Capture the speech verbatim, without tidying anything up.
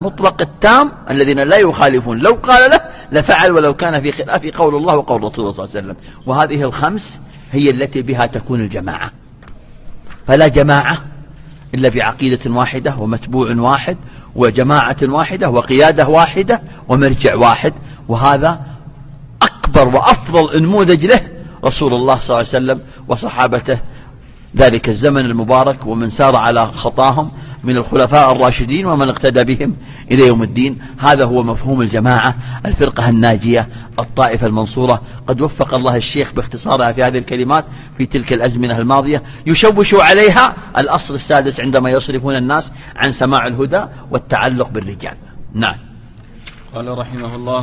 مطلق التام الذين لا يخالفون، لو قال له لفعل ولو كان في خلاف قول الله وقول رسول الله صلى الله عليه وسلم. وهذه الخمس هي التي بها تكون الجماعة. فلا جماعة إلا بعقيدة واحدة ومتبوع واحد وجماعة واحدة وقيادة واحدة ومرجع واحد. وهذا أكبر وأفضل نموذج له رسول الله صلى الله عليه وسلم وصحابته ذلك الزمن المبارك، ومن سار على خطاهم من الخلفاء الراشدين ومن اقتدى بهم إلى يوم الدين. هذا هو مفهوم الجماعة، الفرقة الناجية، الطائفة المنصورة. قد وفق الله الشيخ باختصارها في هذه الكلمات في تلك الأزمنة الماضية يشوش عليها الأصل السادس عندما يصرفون الناس عن سماع الهدى والتعلق بالرجال. نعم. قال رحمه الله: